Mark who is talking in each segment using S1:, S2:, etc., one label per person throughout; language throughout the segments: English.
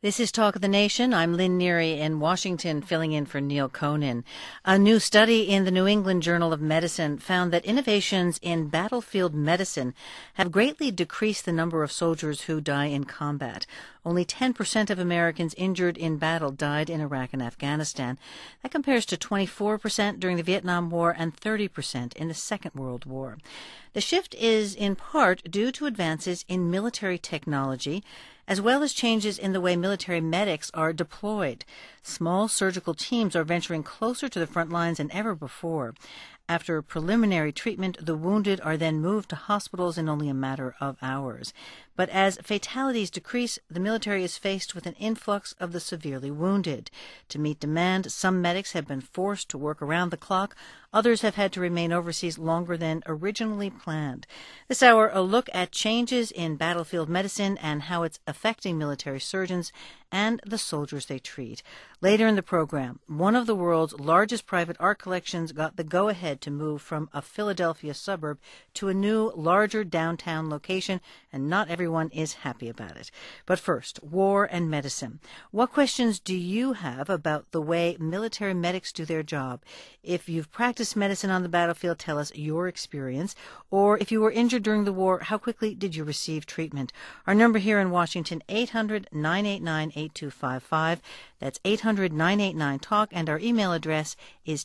S1: This is Talk of the Nation. I'm Lynn Neary in Washington, filling in for Neil Conan. A new study in the New England Journal of Medicine found that innovations in battlefield medicine have greatly decreased the number of soldiers who die in combat. Only 10% of Americans injured in battle died in Iraq and Afghanistan. That compares to 24% during the Vietnam War and 30% in the Second World War. The shift is in part due to advances in military technology, as well as changes in the way military medics are deployed. Small surgical teams are venturing closer to the front lines than ever before. After preliminary treatment, the wounded are then moved to hospitals in only a matter of hours. But as fatalities decrease, the military is faced with an influx of the severely wounded. To meet demand, some medics have been forced to work around the clock. Others have had to remain overseas longer than originally planned. This hour, a look at changes in battlefield medicine and how it's affecting military surgeons and the soldiers they treat. Later in the program, one of the world's largest private art collections got the go-ahead to move from a Philadelphia suburb to a new, larger downtown location, and not everyone is happy about it. But first, war and medicine. What questions do you have about the way military medics do their job? If you've practiced medicine on the battlefield, tell us your experience. Or if you were injured during the war, how quickly did you receive treatment? Our number here in Washington, 800-989-8255. That's 800-989-TALK, and our email address is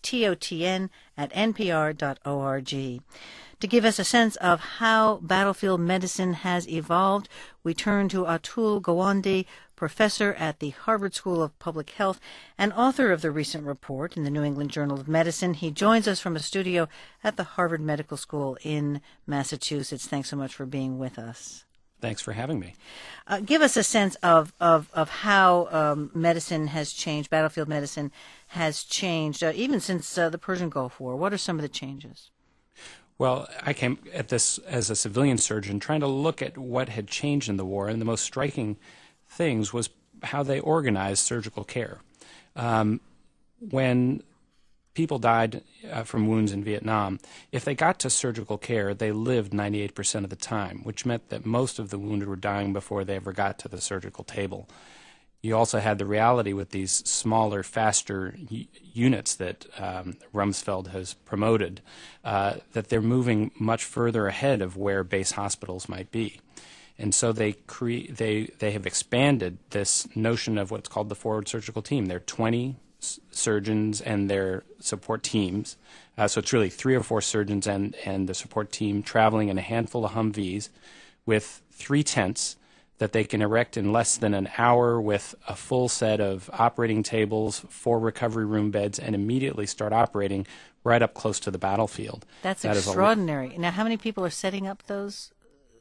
S1: totn@npr.org. To give us a sense of how battlefield medicine has evolved, we turn to Atul Gawande, professor at the Harvard School of Public Health and author of the recent report in the New England Journal of Medicine. He joins us from a studio at the Harvard Medical School in Massachusetts. Thanks so much for being with us.
S2: Thanks for having me.
S1: Give us a sense of how medicine has changed, battlefield medicine has changed, even since the Persian Gulf War. What are some of the changes?
S2: Well, I came at this as a civilian surgeon trying to look at what had changed in the war, and the most striking things was how they organized surgical care. When people died from wounds in Vietnam, if they got to surgical care, they lived 98% of the time, which meant that most of the wounded were dying before they ever got to the surgical table. You also had the reality with these smaller, faster units that Rumsfeld has promoted, that they're moving much further ahead of where base hospitals might be. And so they have expanded this notion of what's called the forward surgical team. There are 20 surgeons and their support teams. So it's really 3 or 4 surgeons and the support team traveling in a handful of Humvees with 3 tents that they can erect in less than an hour with a full set of operating tables, 4 recovery room beds, and immediately start operating right up close to the battlefield.
S1: That's extraordinary. Now, how many people are setting up those?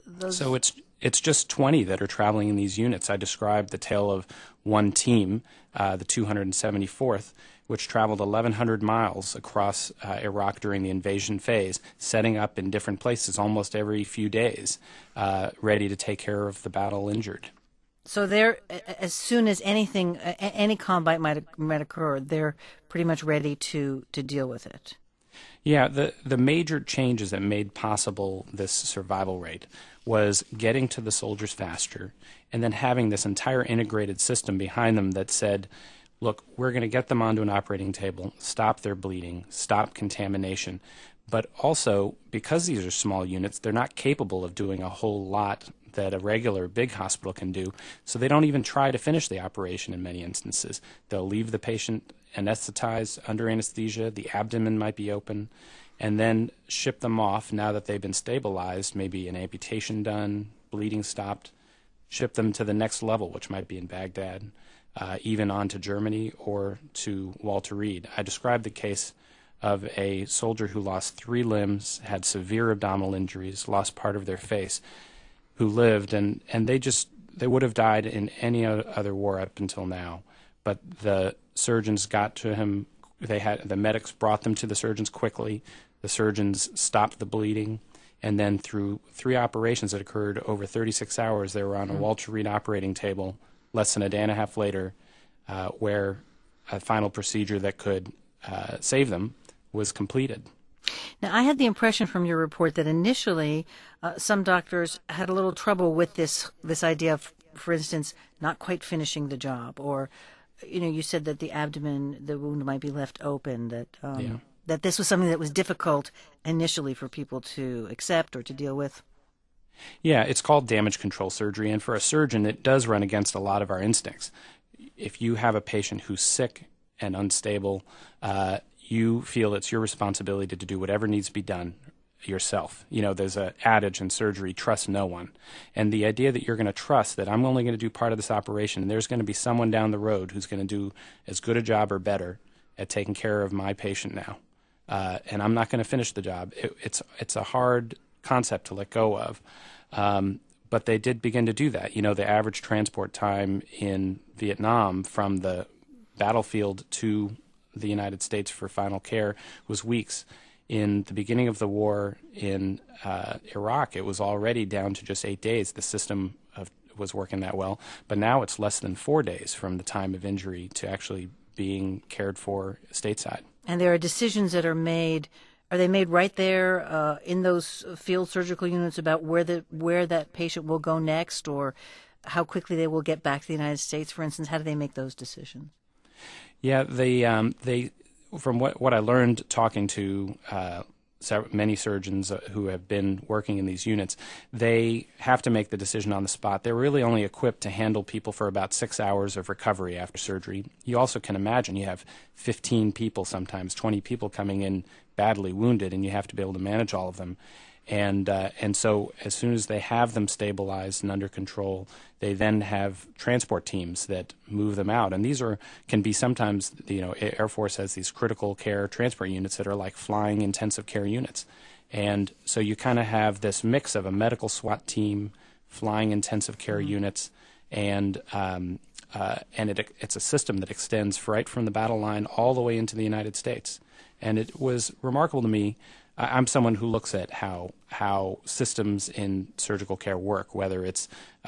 S2: So it's just 20 that are traveling in these units. I described the tale of one team, the 274th, which traveled 1,100 miles across Iraq during the invasion phase, setting up in different places almost every few days, ready to take care of the battle injured.
S1: So they're, as soon as any combat might occur, they're pretty much ready to deal with it.
S2: Yeah, the major changes that made possible this survival rate was getting to the soldiers faster and then having this entire integrated system behind them that said, look, we're going to get them onto an operating table, stop their bleeding, stop contamination. But also, because these are small units, they're not capable of doing a whole lot that a regular big hospital can do, so they don't even try to finish the operation in many instances. They'll leave the patient anesthetized under anesthesia, the abdomen might be open, and then ship them off now that they've been stabilized, maybe an amputation done, bleeding stopped, ship them to the next level, which might be in Baghdad, even on to Germany or to Walter Reed. I described the case of a soldier who lost 3 limbs, had severe abdominal injuries, lost part of their face, who lived, and they would have died in any other war up until now. But the surgeons got to him. The medics brought them to the surgeons quickly. The surgeons stopped the bleeding, and then through 3 operations that occurred over 36 hours, they were on a Walter Reed operating table less than a day and a half later, where a final procedure that could save them was completed.
S1: Now, I had the impression from your report that initially some doctors had a little trouble with this idea of for instance, not quite finishing the job, or, you said that the abdomen, the wound might be left open, that this was something that was difficult initially for people to accept or to deal with?
S2: Yeah, it's called damage control surgery, and for a surgeon, it does run against a lot of our instincts. If you have a patient who's sick and unstable, you feel it's your responsibility to do whatever needs to be done yourself. There's an adage in surgery, trust no one. And the idea that you're going to trust that I'm only going to do part of this operation, and there's going to be someone down the road who's going to do as good a job or better at taking care of my patient now, and I'm not going to finish the job. It's a hard concept to let go of. But they did begin to do that. The average transport time in Vietnam from the battlefield to the United States for final care was weeks. In the beginning of the war in Iraq, it was already down to just 8 days. The system was working that well. But now it's less than 4 days from the time of injury to actually being cared for stateside.
S1: And there are decisions that are made. Are they made right there in those field surgical units about where that patient will go next, or how quickly they will get back to the United States, for instance? How do they make those decisions?
S2: Yeah, they from what I learned talking to many surgeons who have been working in these units, they have to make the decision on the spot. They're really only equipped to handle people for about 6 hours of recovery after surgery. You also can imagine you have 15 people, sometimes 20 people coming in badly wounded, and you have to be able to manage all of them. And so as soon as they have them stabilized and under control, they then have transport teams that move them out. And these can be sometimes, Air Force has these critical care transport units that are like flying intensive care units. And so you kind of have this mix of a medical SWAT team, flying intensive care units, and it's a system that extends right from the battle line all the way into the United States. And it was remarkable to me. I'm someone who looks at how systems in surgical care work, whether it's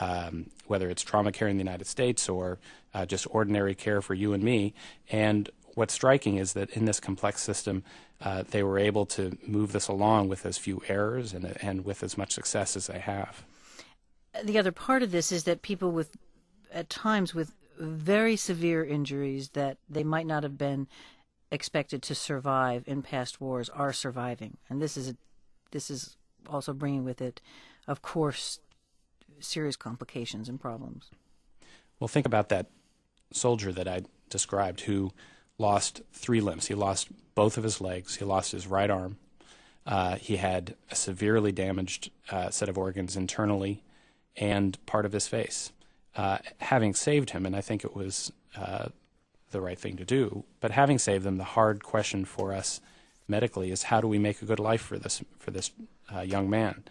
S2: trauma care in the United States or just ordinary care for you and me. And what's striking is that in this complex system, they were able to move this along with as few errors and with as much success as they have.
S1: The other part of this is that people at times with very severe injuries that they might not have been expected to survive in past wars are surviving, and this is also bringing with it, of course, serious complications and problems.
S2: Well, think about that soldier that I described who lost 3 limbs. He lost both of his legs. He lost his right arm. He had a severely damaged set of organs internally and part of his face. Having saved him, and I think it was the right thing to do, but having saved them, the hard question for us medically is how do we make a good life for this young man?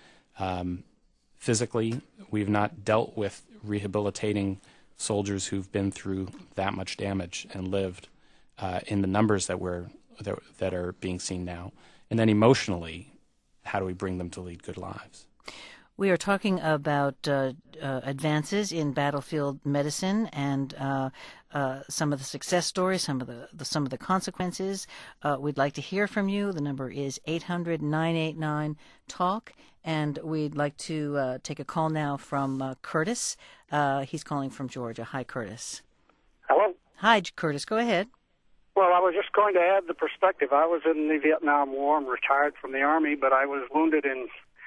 S2: Physically, we've not dealt with rehabilitating soldiers who've been through that much damage and lived in the numbers that are being seen now. And then emotionally, how do we bring them to lead good lives?
S1: We are talking about advances in battlefield medicine and some of the success stories, some of the consequences. We'd like to hear from you. The number is 800-989-TALK, and we'd like to take a call now from Curtis. He's calling from Georgia. Hi, Curtis.
S3: Hello.
S1: Hi, Curtis. Go ahead.
S3: Well, I was just going to add the perspective. I was in the Vietnam War. I'm retired from the Army, but I was wounded in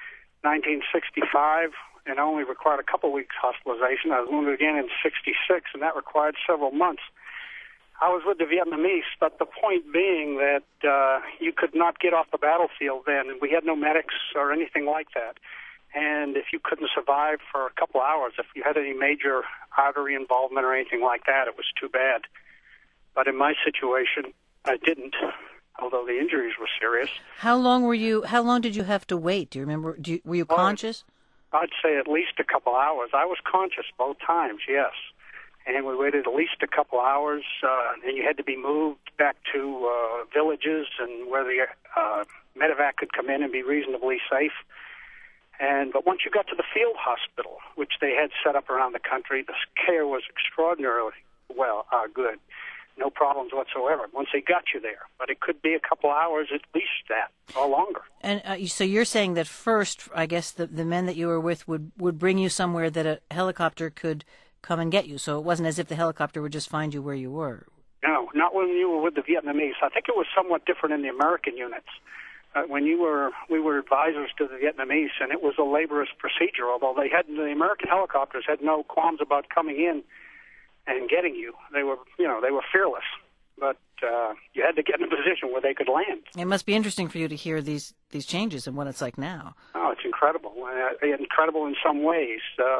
S3: 1965 and only required a couple weeks hospitalization. I was wounded again in 66, and that required several months. I was with the Vietnamese, but the point being that you could not get off the battlefield then, and we had no medics or anything like that. And if you couldn't survive for a couple hours, if you had any major artery involvement or anything like that, it was too bad. But in my situation, I didn't, although the injuries were serious.
S1: How long did you have to wait? Do you remember? Were you conscious?
S3: I'd say at least a couple hours. I was conscious both times, yes. And we waited at least a couple hours, and you had to be moved back to villages and where the medevac could come in and be reasonably safe. But once you got to the field hospital, which they had set up around the country, the care was extraordinarily good. no problems whatsoever once they got you there. But it could be a couple hours at least that, or longer.
S1: And so you're saying that first, I guess the men that you were with would bring you somewhere that a helicopter could come and get you. So it wasn't as if the helicopter would just find you where you were.
S3: No, not when you were with the Vietnamese. I think it was somewhat different in the American units. We were advisors to the Vietnamese, and it was a laborious procedure. Although the American helicopters had no qualms about coming in and getting you. They were fearless. But you had to get in a position where they could land.
S1: It must be interesting for you to hear these changes and what it's like now.
S3: Oh, it's incredible. Incredible in some ways.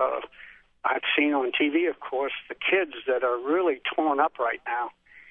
S3: I've seen on TV, of course, the kids that are really torn up right now.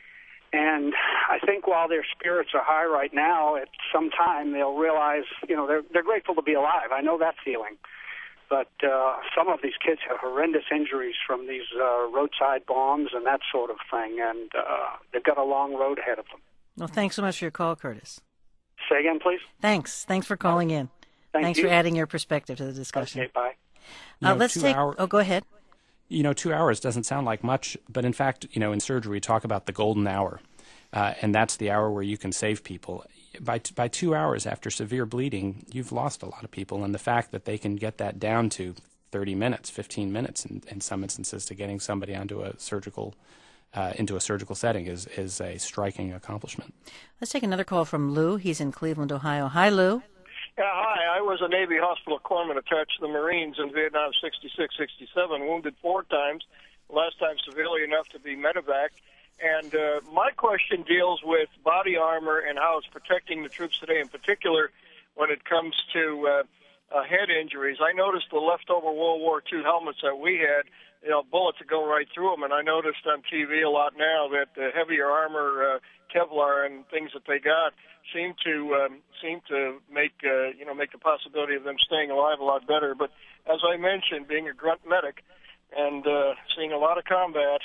S3: And I think while their spirits are high right now, at some time they'll realize, they're grateful to be alive. I know that feeling. But some of these kids have horrendous injuries from these roadside bombs and that sort of thing, and they've got a long road ahead of them.
S1: Well, thanks so much for your call, Curtis.
S3: Say again, please?
S1: Thanks for calling in. Thanks for adding your perspective to the discussion.
S3: Okay, bye.
S1: Let's take... Oh, go ahead.
S2: 2 hours doesn't sound like much, but in fact, in surgery we talk about the golden hour, and that's the hour where you can save people. By 2 hours after severe bleeding, you've lost a lot of people, and the fact that they can get that down to 30 minutes, 15 minutes in some instances to getting somebody onto a surgical into a surgical setting is a striking accomplishment. Let's
S1: take another call from Lou. He's in Cleveland, Ohio. Hi, Lou.
S4: Yeah, hi. I was a Navy hospital corpsman attached to the Marines in Vietnam, 66, 67, wounded 4 times, last time severely enough to be medevac. And my question deals with body armor and how it's protecting the troops today, in particular when it comes to head injuries. I noticed the leftover World War II helmets that we had, bullets would go right through them. And I noticed on TV a lot now that the heavier armor, Kevlar and things that they got seem to make the possibility of them staying alive a lot better. But as I mentioned, being a grunt medic and seeing a lot of combat,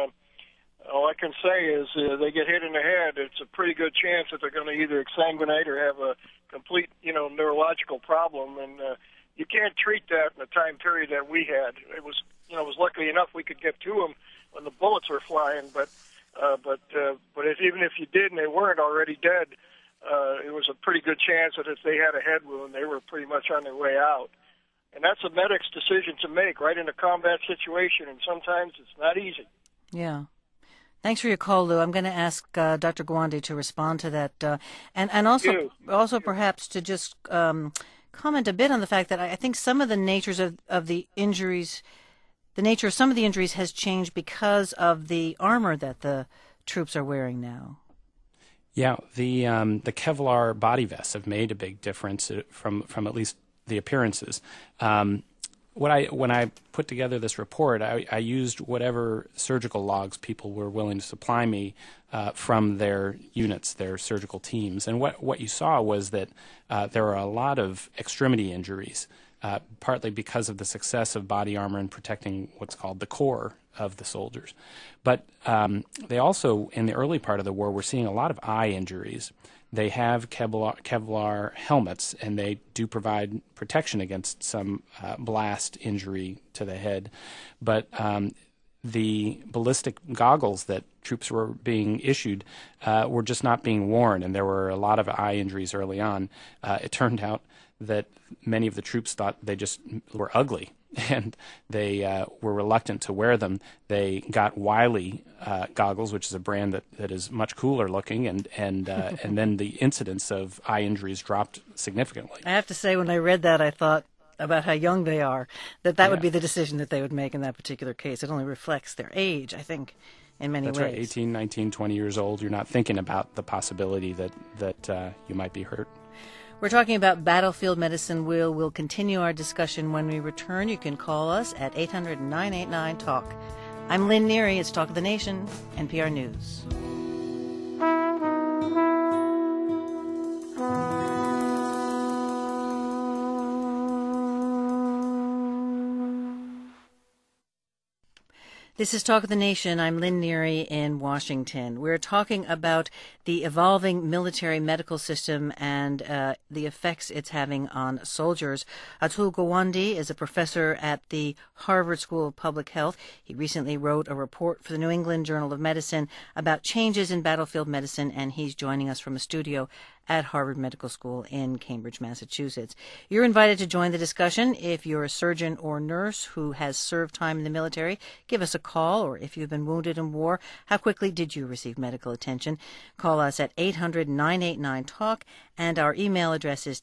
S4: all I can say is they get hit in the head, it's a pretty good chance that they're going to either exsanguinate or have a complete, neurological problem. And you can't treat that in the time period that we had. It was luckily enough we could get to them when the bullets were flying. But even if you did and they weren't already dead, it was a pretty good chance that if they had a head wound, they were pretty much on their way out. And that's a medic's decision to make right in a combat situation, and sometimes it's not easy.
S1: Yeah. Thanks for your call, Lou. I'm going to ask Dr. Gawande to respond to that, and also perhaps to just comment a bit on the fact that I think some of the natures of the injuries, the nature of some of the injuries has changed because of the armor that the troops are wearing now.
S2: Yeah, the Kevlar body vests have made a big difference from at least the appearances. When I put together this report, I used whatever surgical logs people were willing to supply me from their units, their surgical teams. And what you saw was that there are a lot of extremity injuries, partly because of the success of body armor in protecting what's called the core of the soldiers. But they also, in the early part of the war, were seeing a lot of eye injuries. They have Kevlar helmets, and they do provide protection against some blast injury to the head. But the ballistic goggles that troops were being issued were just not being worn, and there were a lot of eye injuries early on. It turned out that many of the troops thought they just were ugly, and they were reluctant to wear them. They got Wiley goggles, which is a brand that is much cooler looking, and then the incidence of eye injuries dropped significantly.
S1: I have to say, when I read that, I thought about how young they are, that would be the decision that they would make in that particular case. It only reflects their age, I think, in many ways.
S2: That's right, 18, 19, 20 years old. You're not thinking about the possibility that you might be hurt.
S1: We're talking about battlefield medicine. We'll continue our discussion when we return. You can call us at 800-989-TALK. I'm Lynn Neary. It's Talk of the Nation, NPR News. This is Talk of the Nation. I'm Lynn Neary in Washington. We're talking about the evolving military medical system and the effects it's having on soldiers. Atul Gawande is a professor at the Harvard School of Public Health. He recently wrote a report for the New England Journal of Medicine about changes in battlefield medicine, and he's joining us from a studio at Harvard Medical School in Cambridge, Massachusetts. You're invited to join the discussion. If you're a surgeon or nurse who has served time in the military, give us a call, or if you've been wounded in war, how quickly did you receive medical attention? Call us at 800-989-TALK, and our email address is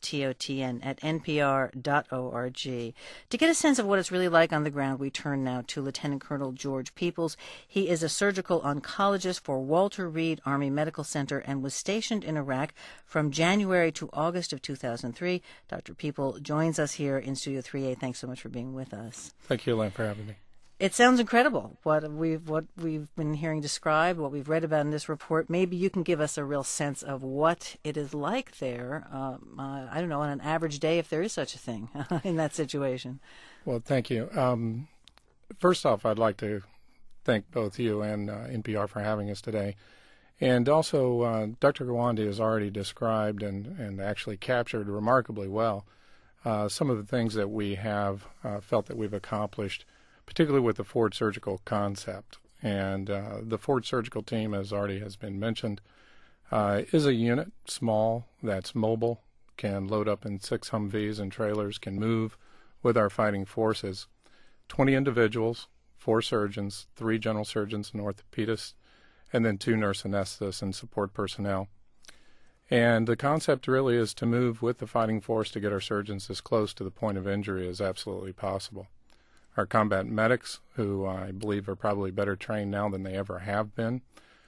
S1: totn@npr.org. To get a sense of what it's really like on the ground, we turn now to Lieutenant Colonel George Peoples. He is a surgical oncologist for Walter Reed Army Medical Center and was stationed in Iraq from January to August of 2003. Dr. People joins us here in Studio 3A. Thanks so much for being with us.
S5: Thank you, Lynn, for having me.
S1: It sounds incredible, what we've been hearing described, what we've read about in this report. Maybe you can give us a real sense of what it is like there, I don't know, on an average day, if there is such a thing, in that situation.
S5: Well, thank you. First off, I'd like to thank both you and NPR for having us today. And also, Dr. Gawande has already described and actually captured remarkably well some of the things that we have felt that we've accomplished, particularly with the Forward Surgical concept. And the Forward Surgical team, as already has been mentioned, is a unit, small, that's mobile, can load up in 6 Humvees and trailers, can move with our fighting forces. 20 individuals, 4 surgeons, 3 general surgeons and orthopedists, and then 2 nurse anesthetists and support personnel. And the concept really is to move with the fighting force to get our surgeons as close to the point of injury as absolutely possible. Our combat medics, who I believe are probably better trained now than they ever have been,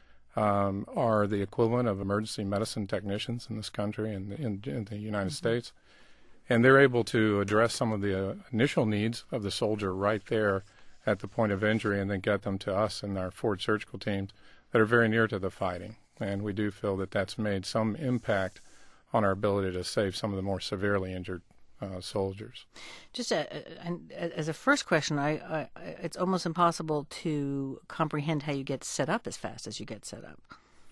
S5: are the equivalent of emergency medicine technicians in this country and in the United States. And they're able to address some of the initial needs of the soldier right there at the point of injury and then get them to us and our Forward Surgical teams that are very near to the fighting. And we do feel that that's made some impact on our ability to save some of the more severely injured soldiers.
S1: Just as a first question, it's almost impossible to comprehend how you get set up as fast as you get set up.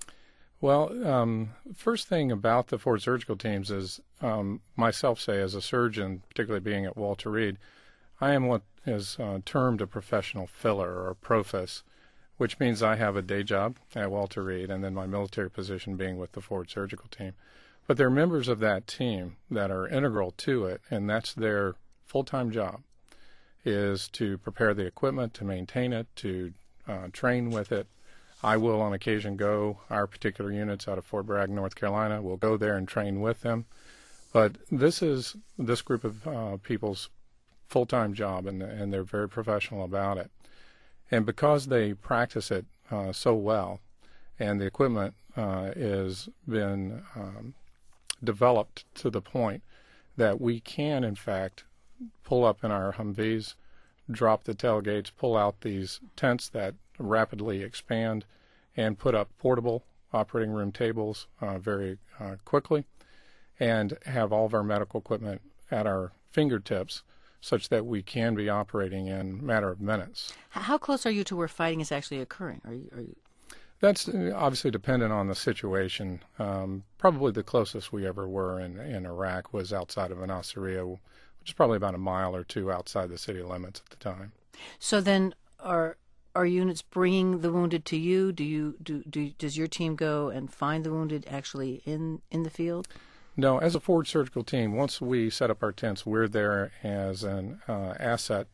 S5: Well, first thing about the Forward Surgical teams is, myself say as a surgeon, particularly being at Walter Reed, I am what is termed a professional filler or a profis, which means I have a day job at Walter Reed and then my military position being with the Forward Surgical team. But there are members of that team that are integral to it, and that's their full-time job, is to prepare the equipment, to maintain it, to train with it. I will on occasion go, our particular units out of Fort Bragg, North Carolina, will go there and train with them. But this is this group of people's full-time job, and they're very professional about it. And because they practice it so well, and the equipment has been developed to the point that we can, in fact, pull up in our Humvees, drop the tailgates, pull out these tents that rapidly expand, and put up portable operating room tables very quickly, and have all of our medical equipment at our fingertips such that we can be operating in a matter of minutes.
S1: How close are you to where fighting is actually occurring? Are you...
S5: That's obviously dependent on the situation. Probably the closest we ever were in Iraq was outside of Nasiriyah, which is probably about a mile or 2 outside the city limits at the time.
S1: So then are units bringing the wounded to you? Does your team go and find the wounded actually in the field?
S5: No, as a Forward Surgical team, once we set up our tents, we're there as an asset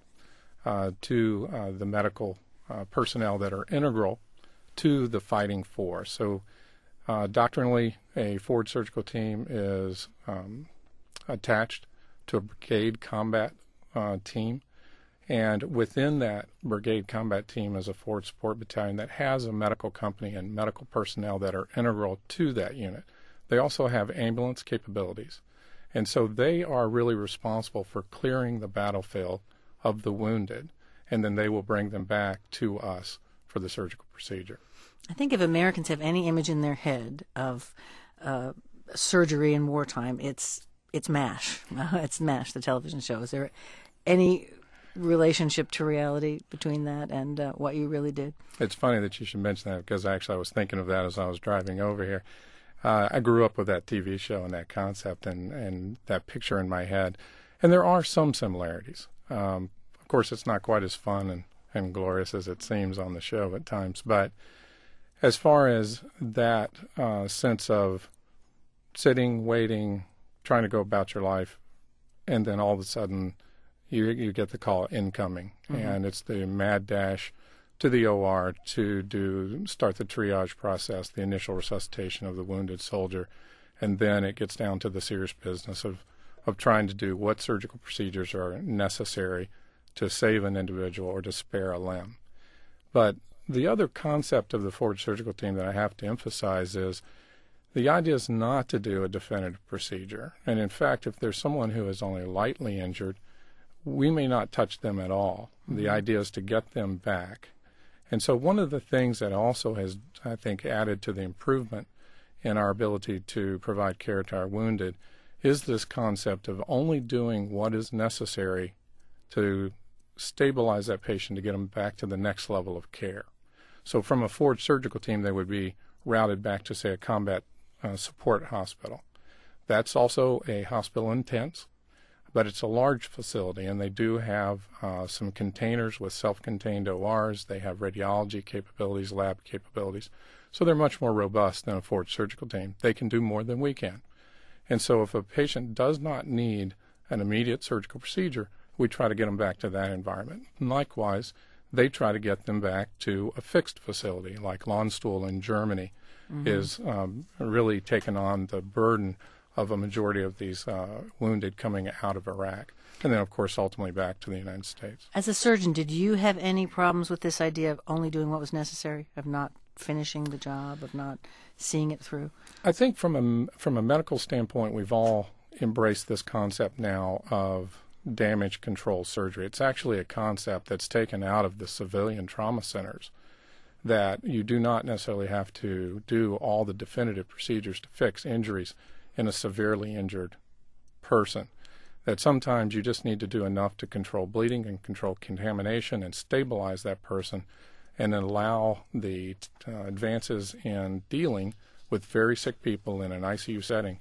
S5: to the medical personnel that are integral to the fighting force. So doctrinally, a Forward Surgical team is attached to a brigade combat team, and within that brigade combat team is a forward support battalion that has a medical company and medical personnel that are integral to that unit. They also have ambulance capabilities, and so they are really responsible for clearing the battlefield of the wounded, and then they will bring them back to us for the surgical procedure.
S1: I think if Americans have any image in their head of surgery in wartime, it's MASH. It's MASH, the television show. Is there any relationship to reality between that and what you really did?
S5: It's funny that you should mention that, because actually I was thinking of that as I was driving over here. I grew up with that TV show and that concept and that picture in my head, and there are some similarities. Of course, it's not quite as fun and glorious as it seems on the show at times, but as far as that sense of sitting, waiting, trying to go about your life, and then all of a sudden you get the call incoming, and it's the mad dash to the OR to start the triage process, the initial resuscitation of the wounded soldier, and then it gets down to the serious business of trying to do what surgical procedures are necessary to save an individual or to spare a limb. But the other concept of the forward surgical team that I have to emphasize is the idea is not to do a definitive procedure. And in fact, if there's someone who is only lightly injured, we may not touch them at all. The idea is to get them back. And so one of the things that also has, I think, added to the improvement in our ability to provide care to our wounded is this concept of only doing what is necessary to stabilize that patient to get them back to the next level of care. So from a forward surgical team, they would be routed back to, say, a combat support hospital. That's also a hospital in tents, but it's a large facility, and they do have some containers with self-contained ORs. They have radiology capabilities, lab capabilities. So they're much more robust than a forward surgical team. They can do more than we can. And so if a patient does not need an immediate surgical procedure, we try to get them back to that environment. And likewise, they try to get them back to a fixed facility, like Landstuhl in Germany is really taken on the burden of a majority of these wounded coming out of Iraq, and then, of course, ultimately back to the United States.
S1: As a surgeon, did you have any problems with this idea of only doing what was necessary, of not finishing the job, of not seeing it through? I
S5: think from a medical standpoint, we've all embraced this concept now of damage control surgery. It's actually a concept that's taken out of the civilian trauma centers, that you do not necessarily have to do all the definitive procedures to fix injuries in a severely injured person, that sometimes you just need to do enough to control bleeding and control contamination and stabilize that person, and then allow the advances in dealing with very sick people in an ICU setting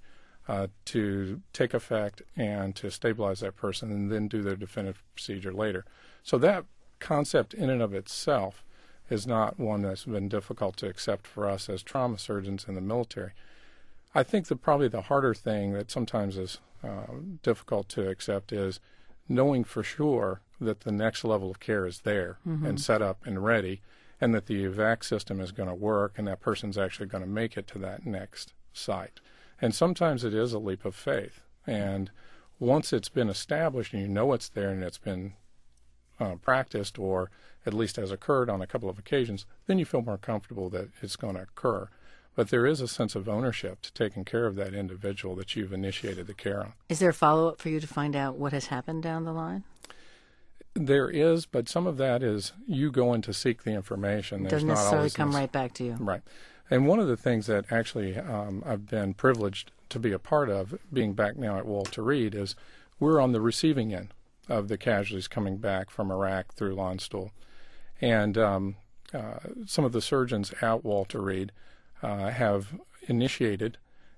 S5: to take effect and to stabilize that person, and then do their definitive procedure later. So that concept in and of itself is not one that's been difficult to accept for us as trauma surgeons in the military. I think that probably the harder thing that sometimes is difficult to accept is knowing for sure that the next level of care is there and set up and ready, and that the evac system is going to work and that person's actually going to make it to that next site. And sometimes it is a leap of faith. And once it's been established and you know it's there and it's been practiced, or at least has occurred on a couple of occasions, then you feel more comfortable that it's going to occur. But there is a sense of ownership to taking care of that individual that you've initiated the care on.
S1: Is there a follow-up for you to find out what has happened down the line?
S5: There is, but some of that is you going to seek the information.
S1: It doesn't necessarily come right back to you.
S5: Right. And one of the things that actually I've been privileged to be a part of, being back now at Walter Reed, is we're on the receiving end of the casualties coming back from Iraq through Landstuhl. And some of the surgeons at Walter Reed have initiated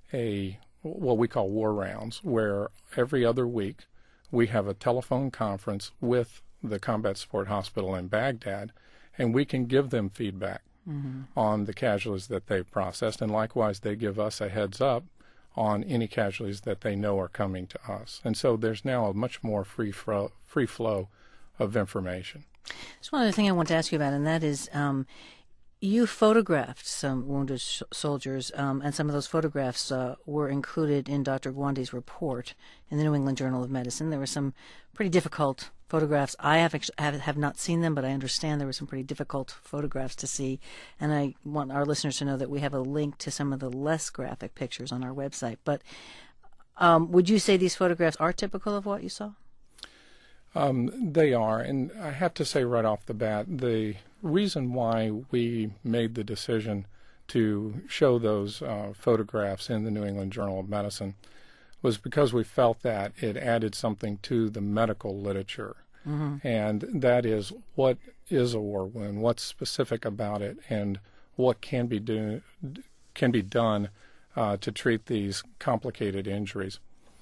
S5: what we call war rounds, where every other week we have a telephone conference with the Combat Support Hospital in Baghdad, and we can give them feedback on the casualties that they've processed, and likewise they give us a heads up on any casualties that they know are coming to us. And so there's now a much more free flow of information.
S1: There's one other thing I want to ask you about, and that is you photographed some wounded soldiers, and some of those photographs were included in Dr. Gwande's report in the New England Journal of Medicine. There were some pretty difficult photographs. I have not seen them, but I understand there were some pretty difficult photographs to see, and I want our listeners to know that we have a link to some of the less graphic pictures on our website. But would you say these photographs are typical of what you saw?
S5: They are, and I have to say right off the bat, the reason why we made the decision to show those photographs in the New England Journal of Medicine was because we felt that it added something to the medical literature. and that is what is a war wound, what's specific about it, and what can be done to treat these complicated injuries.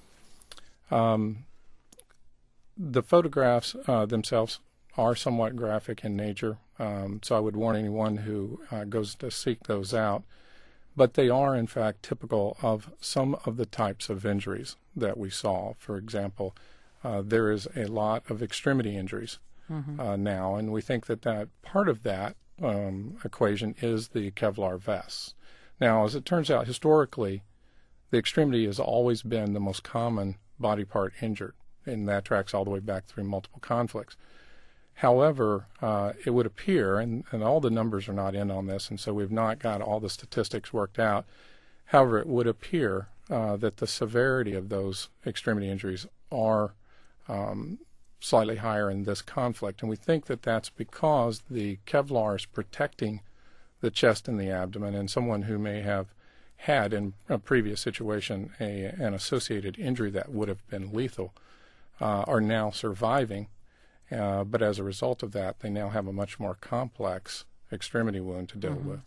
S5: The photographs themselves are somewhat graphic in nature, so I would warn anyone who goes to seek those out. But they are, in fact, typical of some of the types of injuries that we saw. For example, there is a lot of extremity injuries now, and we think that part of that equation is the Kevlar vests. Now, as it turns out, historically, the extremity has always been the most common body part injured, and that tracks all the way back through multiple conflicts. However, it would appear, and all the numbers are not in on this, and so we've not got all the statistics worked out. However, it would appear that the severity of those extremity injuries are slightly higher in this conflict, and we think that that's because the Kevlar is protecting the chest and the abdomen, and someone who may have had in a previous situation an associated injury that would have been lethal are now surviving. But as a result of that, they now have a much more complex extremity wound to deal with.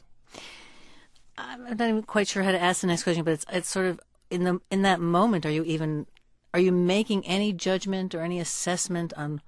S1: I'm not even quite sure how to ask the next question, but it's sort of in that moment. Are you making any judgment or any assessment on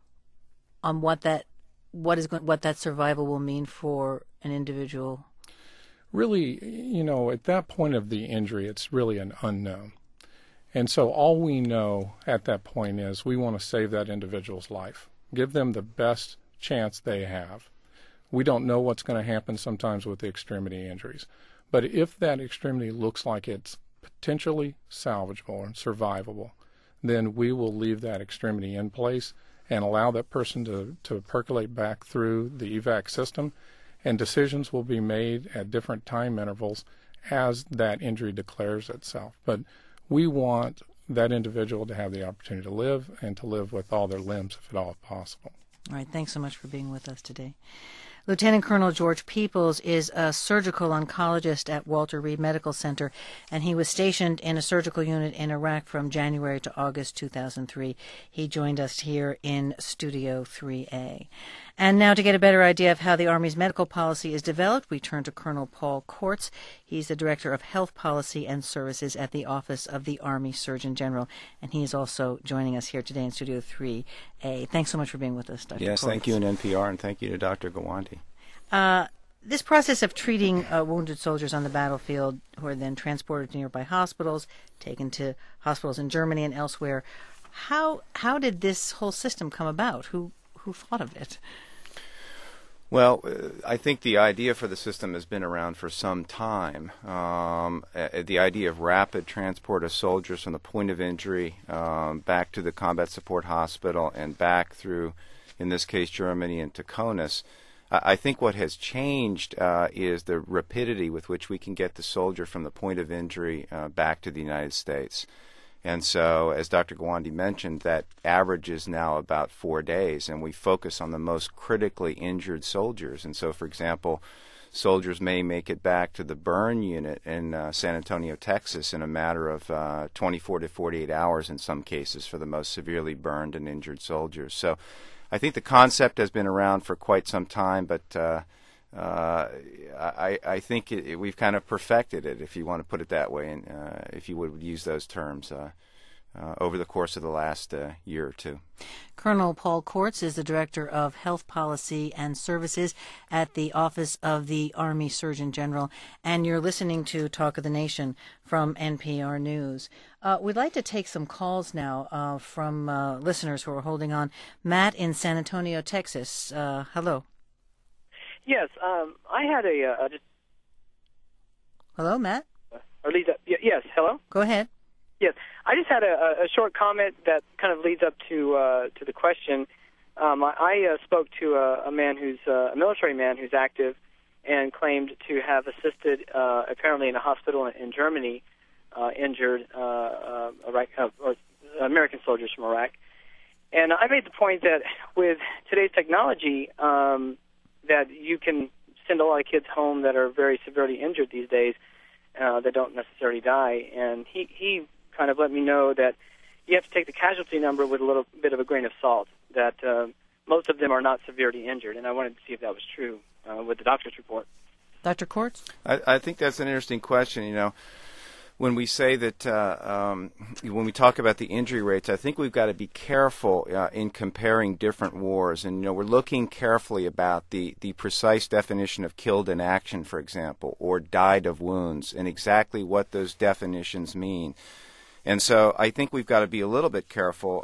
S1: what that survival will mean for an individual?
S5: Really, at that point of the injury, it's really an unknown. And so all we know at that point is we want to save that individual's life, give them the best chance they have. We don't know what's going to happen sometimes with the extremity injuries. But if that extremity looks like it's potentially salvageable and survivable, then we will leave that extremity in place and allow that person to percolate back through the evac system, and decisions will be made at different time intervals as that injury declares itself. But we want that individual to have the opportunity to live and to live with all their limbs if at all possible.
S1: All right. Thanks so much for being with us today. Lieutenant Colonel George Peoples is a surgical oncologist at Walter Reed Medical Center, and he was stationed in a surgical unit in Iraq from January to August 2003. He joined us here in Studio 3A. And now, to get a better idea of how the Army's medical policy is developed, we turn to Colonel Paul Kortz. He's the Director of Health Policy and Services at the Office of the Army Surgeon General, and he is also joining us here today in Studio 3A. Thanks so much for being with us, Dr.
S6: Yes,
S1: Kortz.
S6: thank you in NPR, and thank you to Dr. Gawande.
S1: This process of treating wounded soldiers on the battlefield who are then transported to nearby hospitals, taken to hospitals in Germany and elsewhere, how did this whole system come about? Who thought of it?
S6: Well, I think the idea for the system has been around for some time. The idea of rapid transport of soldiers from the point of injury back to the combat support hospital and back through, in this case, Germany and to CONUS. I think what has changed is the rapidity with which we can get the soldier from the point of injury back to the United States. And so, as Dr. Gawande mentioned, that average is now about 4 days, and we focus on the most critically injured soldiers. And so, for example, soldiers may make it back to the burn unit in San Antonio, Texas, in a matter of 24 to 48 hours in some cases for the most severely burned and injured soldiers. So I think the concept has been around for quite some time, but I think we've kind of perfected it, if you want to put it that way, and if you would use those terms, over the course of the last year or two.
S1: Colonel Paul Kortz is the Director of Health Policy and Services at the Office of the Army Surgeon General, and you're listening to Talk of the Nation from NPR News. We'd like to take some calls now from listeners who are holding on. Matt in San Antonio, Texas. Hello.
S7: Yes, I had
S1: Hello, Matt?
S7: Yes, hello?
S1: Go ahead.
S7: Yes, I just had a short comment that kind of leads up to the question. I spoke to a man who's a military man who's active and claimed to have assisted apparently in a hospital in Germany injured American soldiers from Iraq. And I made the point that with today's technology, that you can send a lot of kids home that are very severely injured these days that don't necessarily die. And he kind of let me know that you have to take the casualty number with a little bit of a grain of salt. that most of them are not severely injured, and I wanted to see if that was true with the doctor's report.
S1: Dr. Kortz?
S6: I think that's an interesting question. When we say that, when we talk about the injury rates, I think we've got to be careful in comparing different wars. And, we're looking carefully about the precise definition of killed in action, for example, or died of wounds, and exactly what those definitions mean. And so I think we've got to be a little bit careful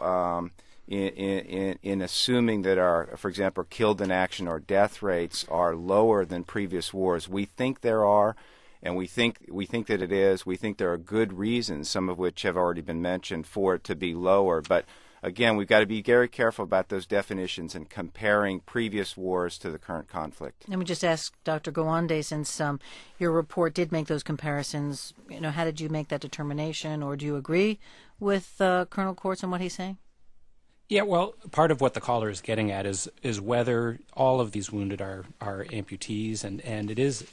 S6: in assuming that for example, killed in action or death rates are lower than previous wars. We think there are. And we think that it is. We think there are good reasons, some of which have already been mentioned, for it to be lower. But again, we've got to be very careful about those definitions and comparing previous wars to the current conflict.
S1: Let me just ask Dr. Gawande, since your report did make those comparisons, how did you make that determination, or do you agree with Colonel Kortz on what he's saying?
S2: Yeah, well, part of what the caller is getting at is whether all of these wounded are amputees, and it is.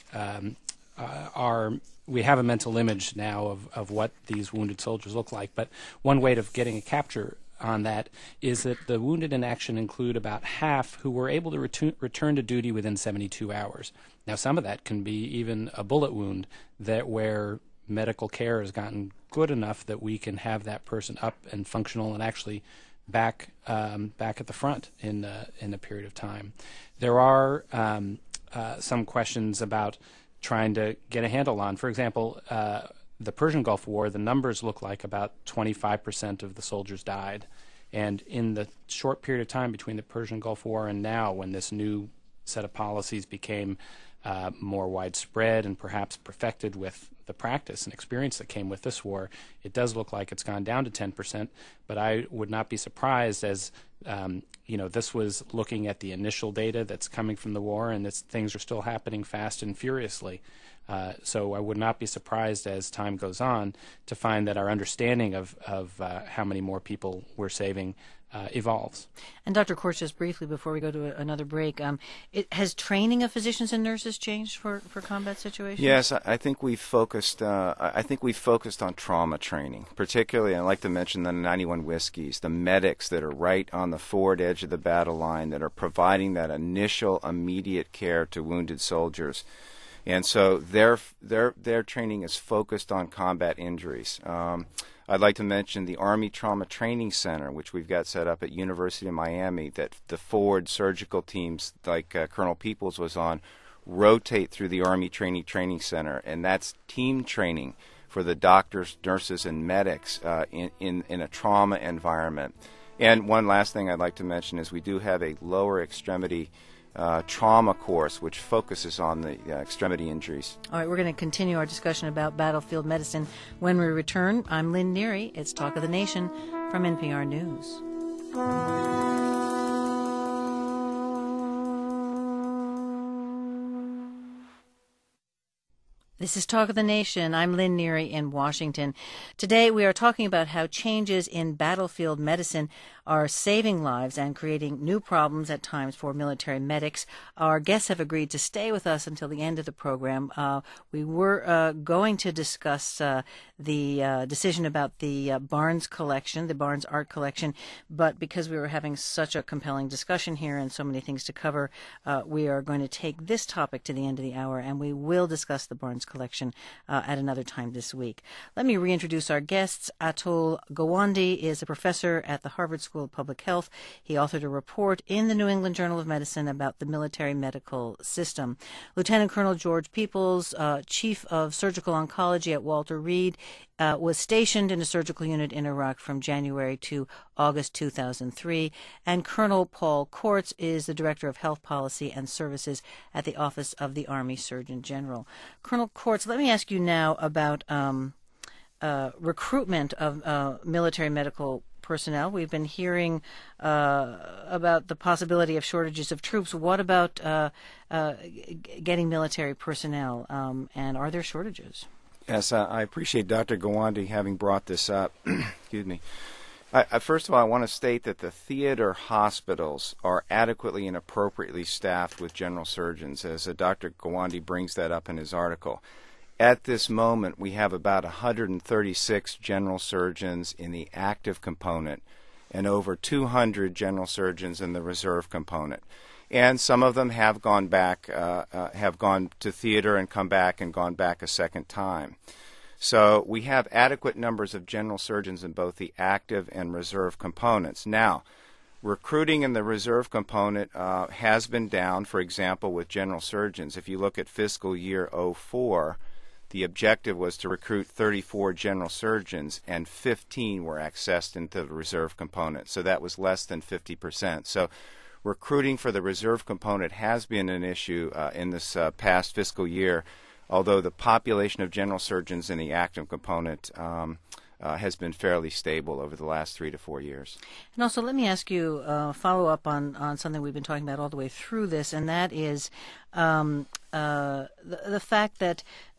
S2: We have a mental image now of what these wounded soldiers look like, but one way of getting a capture on that is that the wounded in action include about half who were able to return to duty within 72 hours. Now, some of that can be even a bullet wound where medical care has gotten good enough that we can have that person up and functional and actually back at the front in a period of time. There are some questions about trying to get a handle on. For example, the Persian Gulf War, the numbers look like about 25% of the soldiers died. And in the short period of time between the Persian Gulf War and now, when this new set of policies became more widespread and perhaps perfected with the practice and experience that came with this war, it does look like it's gone down to 10%. But I would not be surprised as this was looking at the initial data that's coming from the war, and things are still happening fast and furiously. So I would not be surprised as time goes on to find that our understanding of how many more people we're saving evolves.
S1: And Dr. Kortz, just briefly before we go to another break, has training of physicians and nurses changed for combat situations?
S6: Yes, I think we've focused. On trauma training, particularly. I'd like to mention the 91 Whiskeys, the medics that are right on the forward edge of the battle line that are providing that initial, immediate care to wounded soldiers. And so their training is focused on combat injuries. I'd like to mention the Army Trauma Training Center, which we've got set up at University of Miami, that the forward surgical teams, like Colonel Peoples was on, rotate through the Army Training Center, and that's team training for the doctors, nurses, and medics in a trauma environment. And one last thing I'd like to mention is we do have a lower extremity trauma course, which focuses on the extremity injuries.
S1: All right, we're going to continue our discussion about battlefield medicine when we return. I'm Lynn Neary. It's Talk of the Nation from NPR News. This is Talk of the Nation. I'm Lynn Neary in Washington. Today we are talking about how changes in battlefield medicine are saving lives and creating new problems at times for military medics. Our guests have agreed to stay with us until the end of the program. We were going to discuss the decision about the Barnes collection, the Barnes Art Collection, but because we were having such a compelling discussion here and so many things to cover, we are going to take this topic to the end of the hour, and we will discuss the Barnes Collection at another time this week. Let me reintroduce our guests. Atul Gawande is a professor at the Harvard School of Public Health. He authored a report in the New England Journal of Medicine about the military medical system. Lieutenant Colonel George Peoples, Chief of Surgical Oncology at Walter Reed, was stationed in a surgical unit in Iraq from January to August 2003. And Colonel Paul Kortz is the Director of Health Policy and Services at the Office of the Army Surgeon General. Colonel Kortz, let me ask you now about recruitment of military medical personnel. We've been hearing about the possibility of shortages of troops. What about getting military personnel, and are there shortages?
S6: Yes, I appreciate Dr. Gawande having brought this up. Excuse me. First of all, I want to state that the theater hospitals are adequately and appropriately staffed with general surgeons, as Dr. Gawande brings that up in his article. At this moment, we have about 136 general surgeons in the active component and over 200 general surgeons in the reserve component. And some of them have gone back, have gone to theater and come back and gone back a second time. So we have adequate numbers of general surgeons in both the active and reserve components. Now, recruiting in the reserve component has been down, for example, with general surgeons. If you look at fiscal year 04, the objective was to recruit 34 general surgeons, and 15 were accessed into the reserve component. So that was less than 50%. So recruiting for the reserve component has been an issue in this past fiscal year, although the population of general surgeons in the active component has been fairly stable over the last 3 to 4 years.
S1: And also, let me ask you follow up on something we've been talking about all the way through this, and that is the fact that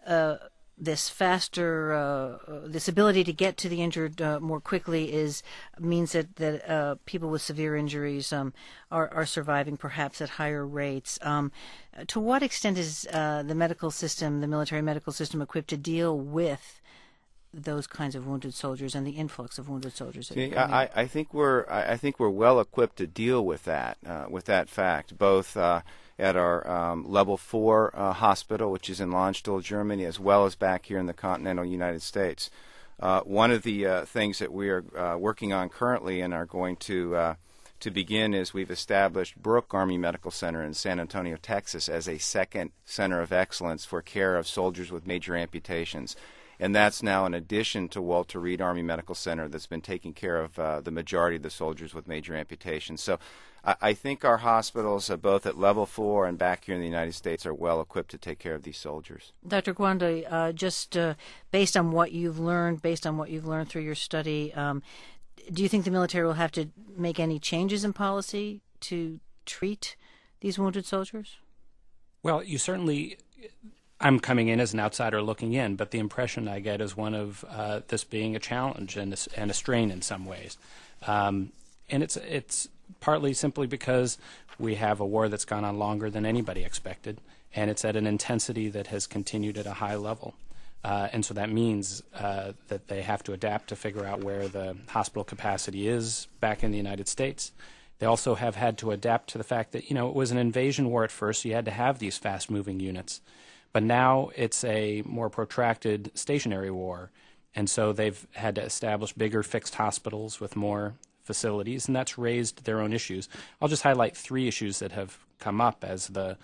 S1: this faster, this ability to get to the injured more quickly means that people with severe injuries are surviving perhaps at higher rates. To what extent is the medical system, the military medical system, equipped to deal with those kinds of wounded soldiers and the influx of wounded soldiers?
S6: I think we're well equipped to deal with that fact, both at our Level 4 hospital, which is in Landstuhl, Germany, as well as back here in the continental United States. One of the things that we are working on currently and are going to begin is we've established Brooke Army Medical Center in San Antonio, Texas, as a second center of excellence for care of soldiers with major amputations. And that's now in addition to Walter Reed Army Medical Center that's been taking care of the majority of the soldiers with major amputations. So I think our hospitals, both at Level 4 and back here in the United States, are well equipped to take care of these soldiers.
S1: Dr. Gawande, just based on what you've learned, through your study, do you think the military will have to make any changes in policy to treat these wounded soldiers?
S2: Well, you certainly... I'm coming in as an outsider looking in, but the impression I get is one of this being a challenge and a strain in some ways. And it's partly simply because we have a war that's gone on longer than anybody expected, and it's at an intensity that has continued at a high level. And so that means that they have to adapt to figure out where the hospital capacity is back in the United States. They also have had to adapt to the fact that, it was an invasion war at first, so you had to have these fast-moving units. But now it's a more protracted stationary war, and so they've had to establish bigger fixed hospitals with more facilities, and that's raised their own issues. I'll just highlight 3 issues that have come up as the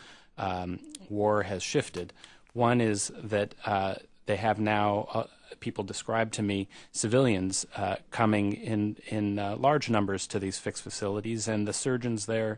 S2: war has shifted. One is that they have now, people describe to me, civilians coming in large numbers to these fixed facilities, and the surgeons there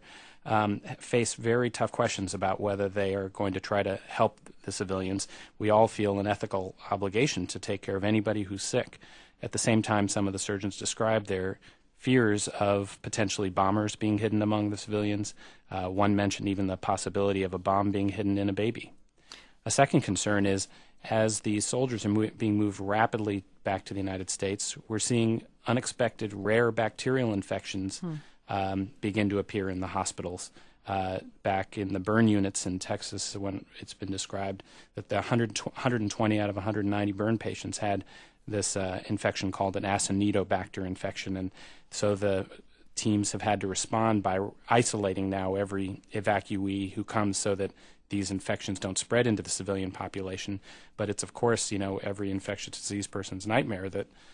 S2: face very tough questions about whether they are going to try to help the civilians. We all feel an ethical obligation to take care of anybody who's sick. At the same time, some of the surgeons describe their fears of potentially bombers being hidden among the civilians. One mentioned even the possibility of a bomb being hidden in a baby. A second concern is, as these soldiers are being moved rapidly back to the United States, we're seeing unexpected rare bacterial infections begin to appear in the hospitals. Back in the burn units in Texas, when it's been described that the 120 out of 190 burn patients had this infection called an Acinetobacter infection, and so the teams have had to respond by isolating now every evacuee who comes so that these infections don't spread into the civilian population. But it's, of course, every infectious disease person's nightmare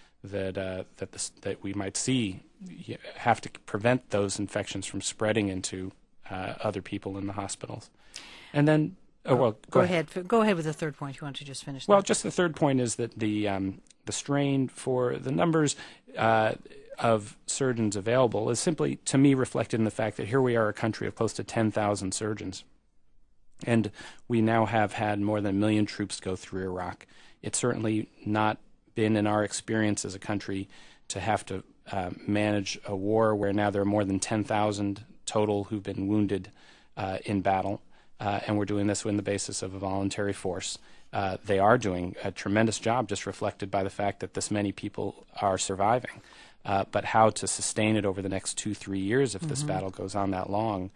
S2: that we might see. You have to prevent those infections from spreading into other people in the hospitals. And then, go ahead.
S1: Go ahead with the third point. You want to just finish?
S2: Well, just the third point is that the strain for the numbers of surgeons available is simply, to me, reflected in the fact that here we are, a country of close to 10,000 surgeons, and we now have had more than 1 million troops go through Iraq. It's certainly not been in our experience as a country to have to manage a war where now there are more than 10,000 total who've been wounded in battle, and we're doing this on the basis of a voluntary force. They are doing a tremendous job, just reflected by the fact that this many people are surviving. But how to sustain it over the next 2-3 years if this battle goes on that long,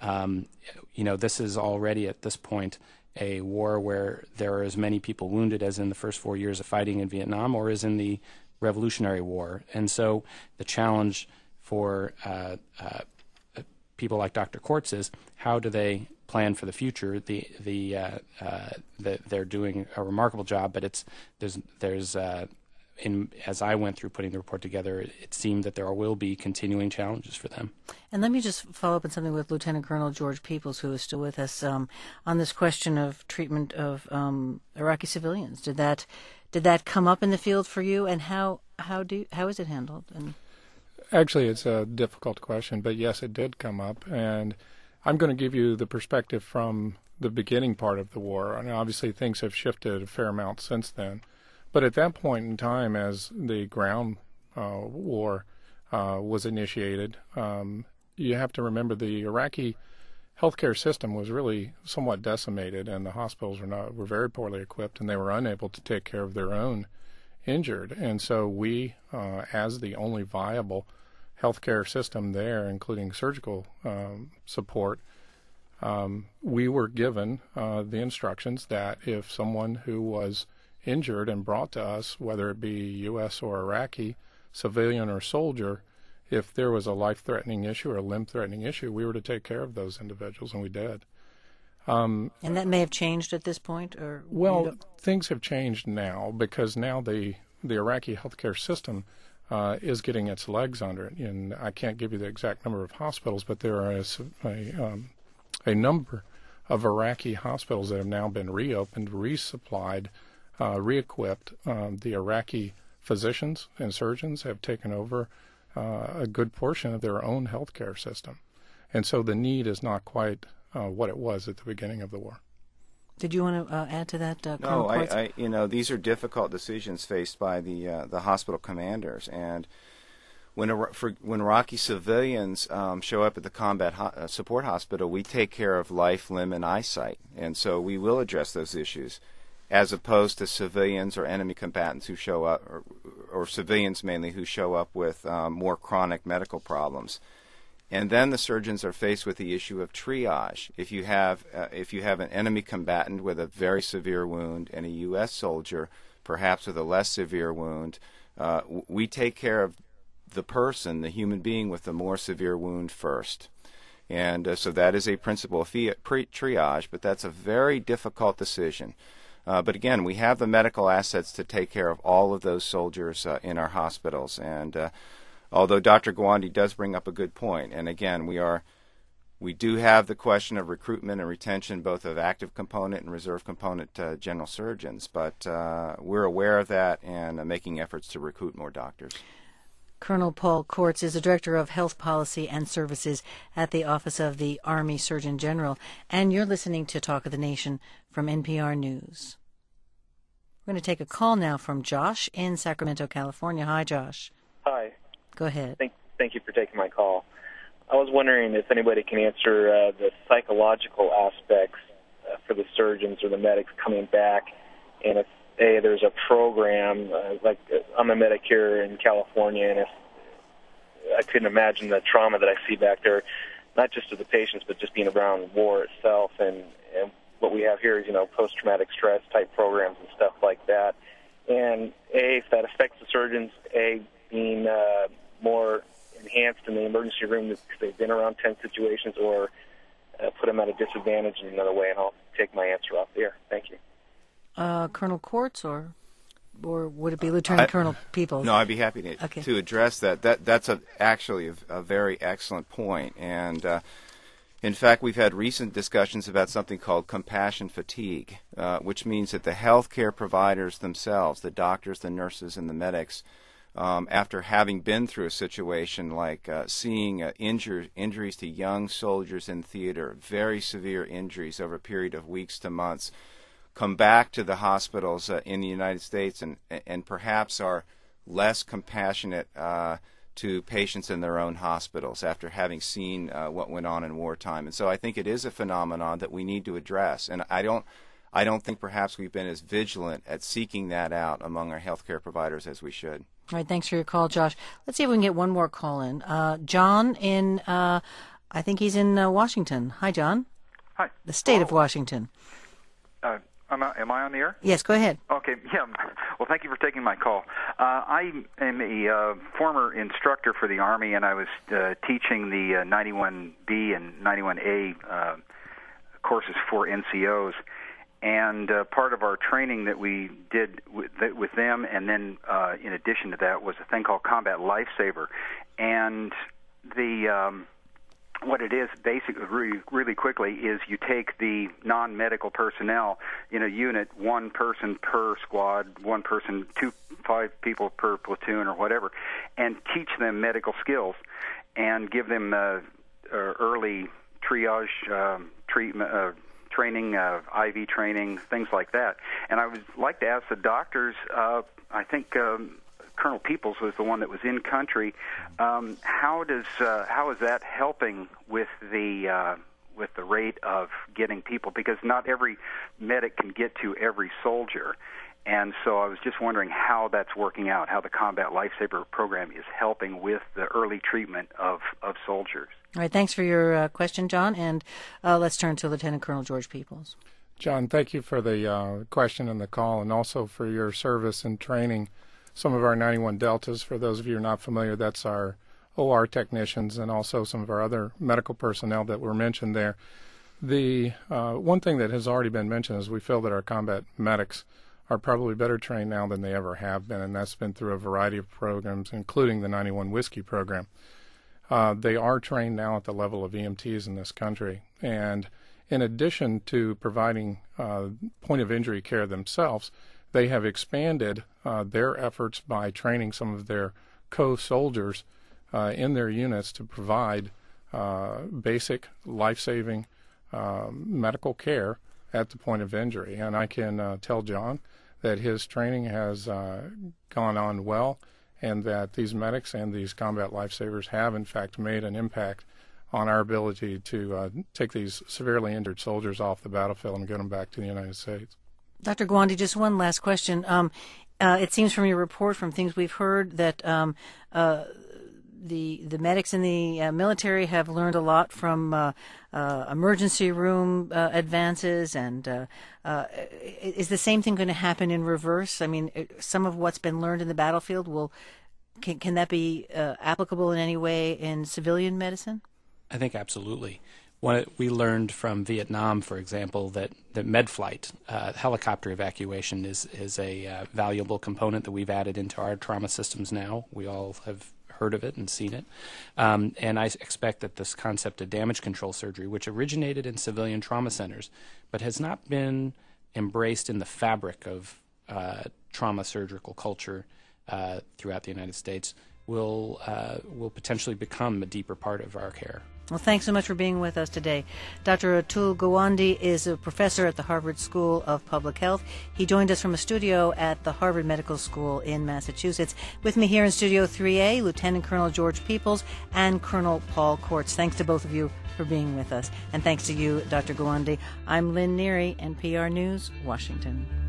S2: this is already at this point a war where there are as many people wounded as in the first 4 years of fighting in Vietnam or as in the Revolutionary War. And so the challenge for people like Dr. Kortz is how do they plan for the future? They're doing a remarkable job, but as I went through putting the report together, it seemed that there will be continuing challenges for them.
S1: And let me just follow up on something with Lieutenant Colonel George Peoples, who is still with us, on this question of treatment of Iraqi civilians. Did that come up in the field for you, and how is it handled? And
S5: actually, it's a difficult question, but yes, it did come up, and I'm going to give you the perspective from the beginning part of the war. And obviously, things have shifted a fair amount since then. But at that point in time, as the ground war was initiated, you have to remember the Iraqi healthcare system was really somewhat decimated, and the hospitals were very poorly equipped, and they were unable to take care of their own injured. And so we, as the only viable healthcare system there, including surgical support, we were given the instructions that if someone who was injured and brought to us, whether it be U.S. or Iraqi, civilian or soldier, if there was a life-threatening issue or a limb-threatening issue, we were to take care of those individuals, and we did.
S1: And that may have changed at this point?
S5: Things have changed now, because now the Iraqi healthcare system is getting its legs under it. And I can't give you the exact number of hospitals, but there are a number of Iraqi hospitals that have now been reopened, resupplied, re-equipped. The Iraqi physicians and surgeons have taken over a good portion of their own healthcare system. And so the need is not quite what it was at the beginning of the war.
S1: Did you want to add to that,
S6: Colonel Kortz? No, these are difficult decisions faced by the hospital commanders. And when Iraqi civilians show up at the combat support hospital, we take care of life, limb, and eyesight. And so we will address those issues, as opposed to civilians or enemy combatants who show up, or civilians mainly, who show up with more chronic medical problems. And then the surgeons are faced with the issue of triage. If you have an enemy combatant with a very severe wound and a U.S. soldier, perhaps with a less severe wound, we take care of the person, the human being with the more severe wound first. And so that is a principle of triage, but that's a very difficult decision. But again, we have the medical assets to take care of all of those soldiers in our hospitals. And although Dr. Gawande does bring up a good point, and again, we do have the question of recruitment and retention, both of active component and reserve component general surgeons, but we're aware of that and making efforts to recruit more doctors.
S1: Colonel Paul Kortz is the Director of Health Policy and Services at the Office of the Army Surgeon General, and you're listening to Talk of the Nation from NPR News. We're going to take a call now from Josh in Sacramento, California. Hi, Josh.
S8: Hi.
S1: Go ahead.
S8: Thank you for taking my call. I was wondering if anybody can answer the psychological aspects for the surgeons or the medics coming back, and if there's a program, like I'm a medic here in California, and if I couldn't imagine the trauma that I see back there, not just to the patients, but just being around war itself. And what we have here is, post-traumatic stress type programs and stuff like that. And if that affects the surgeons, being more enhanced in the emergency room because they've been around tense situations, or put them at a disadvantage in another way, and I'll take my answer off the air. Thank you.
S1: Colonel Kortz, or would it be Lieutenant Colonel Peoples?
S6: No, I'd be happy to address that. That's actually a very excellent point. And in fact, we've had recent discussions about something called compassion fatigue, which means that the healthcare providers themselves, the doctors, the nurses, and the medics, after having been through a situation like seeing injuries to young soldiers in theater, very severe injuries over a period of weeks to months, come back to the hospitals in the United States and perhaps are less compassionate to patients in their own hospitals after having seen what went on in wartime. And so I think it is a phenomenon that we need to address. And I don't think perhaps we've been as vigilant at seeking that out among our healthcare providers as we should.
S1: All right, thanks for your call, Josh. Let's see if we can get one more call in. John in, I think he's in Washington. Hi, John.
S9: Hi.
S1: The state of Washington.
S9: Am I on the air?
S1: Yes, go ahead.
S9: Okay, yeah. Well, thank you for taking my call. I am a former instructor for the Army, and I was teaching the 91B and 91A courses for NCOs. And part of our training that we did with them, and then in addition to that, was a thing called Combat Lifesaver. And what it is, basically, really quickly, is you take the non-medical personnel in a unit, one person per squad, 5 people per platoon or whatever, and teach them medical skills and give them early triage treatment. Training, IV training, things like that. And I would like to ask the doctors, I think Colonel Peoples was the one that was in country. How is that helping with the rate of getting people? Because not every medic can get to every soldier. And so I was just wondering how that's working out, how the Combat Lifesaver program is helping with the early treatment of soldiers.
S1: All right, thanks for your question, John, and let's turn to Lieutenant Colonel George Peoples.
S5: John, thank you for the question and the call, and also for your service and training some of our 91 Deltas. For those of you who are not familiar, that's our OR technicians and also some of our other medical personnel that were mentioned there. The one thing that has already been mentioned is we feel that our combat medics are probably better trained now than they ever have been, and that's been through a variety of programs, including the 91 Whiskey program. They are trained now at the level of EMTs in this country, and in addition to providing point of injury care themselves, they have expanded their efforts by training some of their co-soldiers in their units to provide basic life-saving medical care at the point of injury. And I can tell John that his training has gone on well, and that these medics and these combat lifesavers have, in fact, made an impact on our ability to take these severely injured soldiers off the battlefield and get them back to the United States.
S1: Dr. Gawande, just one last question. It seems from your report, from things we've heard, that the medics in the military have learned a lot from emergency room advances, and is the same thing going to happen in reverse? I mean, some of what's been learned in the battlefield can that be applicable in any way in civilian medicine?
S2: I think absolutely. We learned from Vietnam, for example, that med flight, helicopter evacuation, is a valuable component that we've added into our trauma systems now. We all have heard of it and seen it. And I expect that this concept of damage control surgery, which originated in civilian trauma centers, but has not been embraced in the fabric of trauma surgical culture throughout the United States, will potentially become a deeper part of our care.
S1: Well, thanks so much for being with us today. Dr. Atul Gawande is a professor at the Harvard School of Public Health. He joined us from a studio at the Harvard Medical School in Massachusetts. With me here in Studio 3A, Lieutenant Colonel George Peoples and Colonel Paul Kortz. Thanks to both of you for being with us. And thanks to you, Dr. Gawande. I'm Lynn Neary, NPR News, Washington.